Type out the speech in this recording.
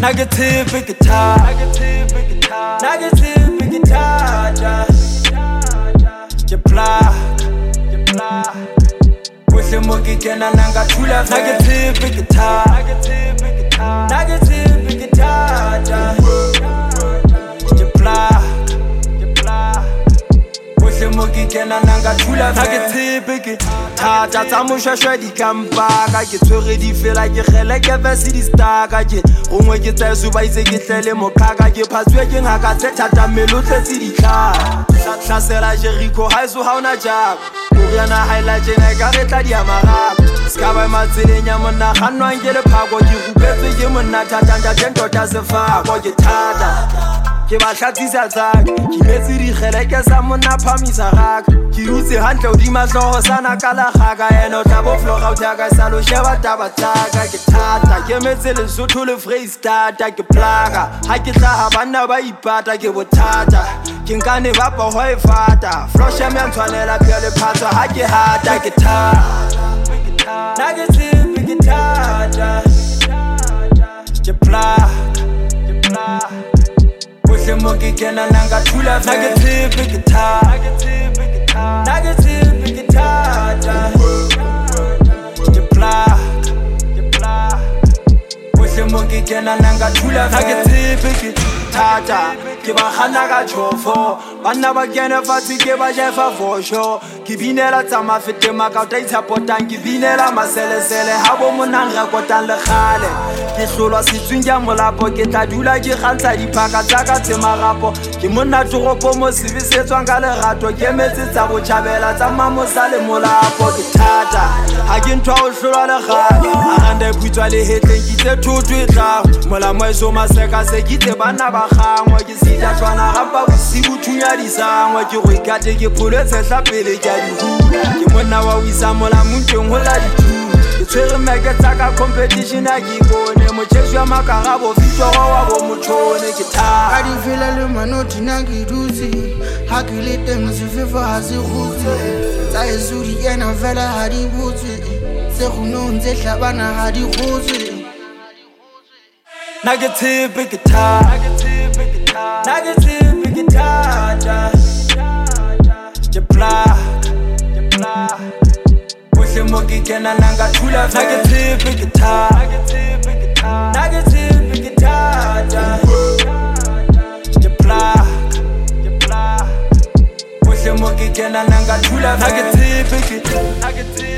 Negative guitar, negative guitar, je plak, kuhle mokikena nanga thula. Negative guitar, negative guitar, je plak, kuhle mokikena nanga thula. Negative guitar, tsa moshashwa di kampaka ke tshwere di fela ke gele ke vese di staka ke gongwe ke tsa suba itse ke tlele mokhaka ke phatswe ke ngaka tse thata melo tletse di tla hlasela Jericho ha iso ha ona jab oriana highlight jena ka re tla di amara ska ba matselenya monna ganwang ke le phako ke rupetswe ke monna thata tento ta sefa go ke thata ke ba hlatsisa tsaka ke metsi di geleke sa monna phamisa gaka ke rutse hantle o di matlogo sana ka la gaka eno tla bo floga o jaaka sa lo sheba taba tsaka ke thata ke metse le Sotho le Freistata ke plaka ha ke tla ha bana ba ipata ke bothata ke nkane ba pa ho e fata flush ya mantshwanela pele phatsa ha ke hata ke thata negative guitar je plaka mokikena nanga thula. Negative guitar, negative guitar, je plak, kuhle mokikena nanga thula. Negative guitar, ke ba gana ka tshofo bana ba kene fatshe ke ba jefa fosho ke binela tsa mafete makauta itshapotang ke binela maselesele ha bo monang rekotang le khale ke hlolwa setswingya molapo ke tla dula ke gantsa diphaka tsa ka tsemarapo ke monna toropo mo sebisetswang ka lerato ke metse tsa botjhabela tsa mamosa le molapo ke thata ha ke ntwa o hlolwa le gale a ganda putswa le hetleng ke tse thotho e tla mola mo eso maseka se ke tse bana ba gangwa ke sita tshwana gapa bosibu thunya di sangwa ke go ikate ke pholo tshehla pele ke a di hula ke monna wa wisa mola monteng ho la di ke tshwere meke tsa ka competition a ke bone mochesu ya makarabo fitoro wa bo motshone ke thata ka di fela le manoti na ke dutse ha ke le teng sefefa ha se gutse tsa Yesu di ena fela ha di butse se gonong tse hlabana ha di gutse. Negative guitar, negative guitar, je plak, kuhle mokikena nanga thula. Negative guitar, negative guitar, je plak, kuhle mokikena nanga thula. Negative.